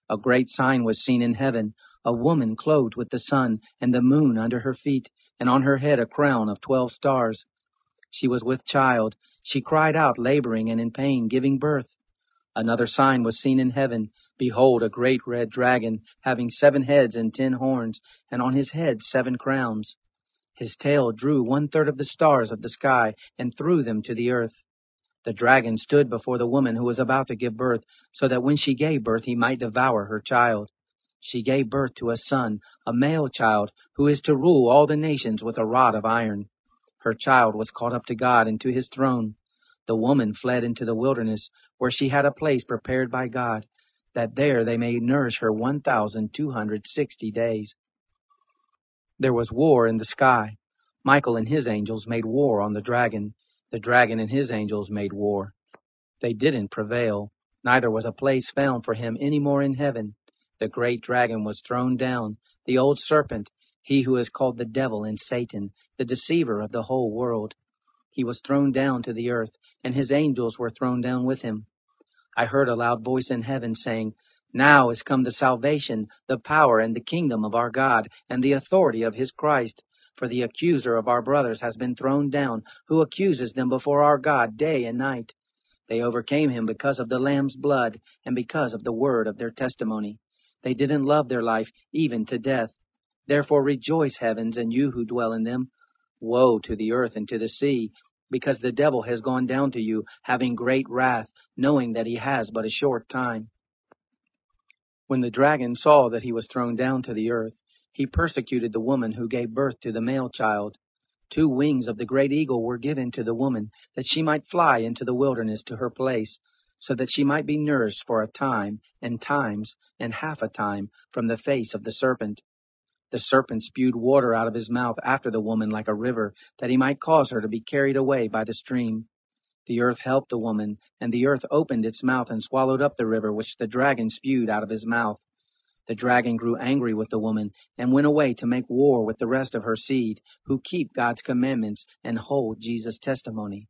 A great sign was seen in heaven, a woman clothed with the sun and the moon under her feet, and on her head a crown of 12 stars. She was with child. She cried out, laboring and in pain, giving birth. Another sign was seen in heaven. Behold, a great red dragon, having 7 heads and 10 horns, and on his head 7 crowns. His tail drew 1/3 of the stars of the sky and threw them to the earth. The dragon stood before the woman who was about to give birth, so that when she gave birth he might devour her child. She gave birth to a son, a male child, who is to rule all the nations with a rod of iron. Her child was caught up to God and to his throne. The woman fled into the wilderness, where she had a place prepared by God, that there they may nourish her 1,260 days. There was war in the sky. Michael and his angels made war on the dragon. The dragon and his angels made war. They didn't prevail. Neither was a place found for him any more in heaven. The great dragon was thrown down, the old serpent, he who is called the devil and Satan, the deceiver of the whole world. He was thrown down to the earth, and his angels were thrown down with him. I heard a loud voice in heaven saying, "Now is come the salvation, the power, and the kingdom of our God, and the authority of his Christ. For the accuser of our brothers has been thrown down, who accuses them before our God day and night. They overcame him because of the Lamb's blood, and because of the word of their testimony. They didn't love their life even to death. Therefore rejoice, heavens, and you who dwell in them. Woe to the earth and to the sea, because the devil has gone down to you, having great wrath, knowing that he has but a short time." When the dragon saw that he was thrown down to the earth, he persecuted the woman who gave birth to the male child. 2 wings of the great eagle were given to the woman, that she might fly into the wilderness to her place, so that she might be nourished for a time, and times, and half a time, from the face of the serpent. The serpent spewed water out of his mouth after the woman like a river, that he might cause her to be carried away by the stream. The earth helped the woman, and the earth opened its mouth and swallowed up the river which the dragon spewed out of his mouth. The dragon grew angry with the woman, and went away to make war with the rest of her seed, who keep God's commandments and hold Jesus' testimony.